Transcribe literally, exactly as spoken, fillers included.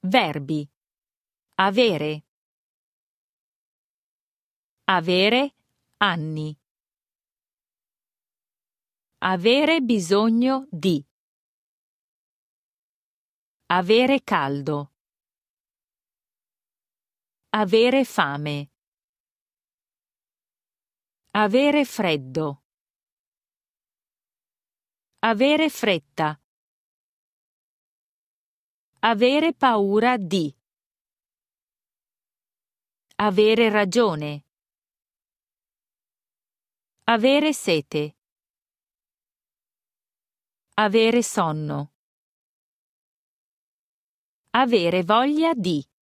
Verbi. Avere. Avere anni. Avere bisogno di. Avere caldo. Avere fame. Avere freddo. Avere fretta. Avere paura di. Avere ragione. Avere sete. Avere sonno. Avere voglia di.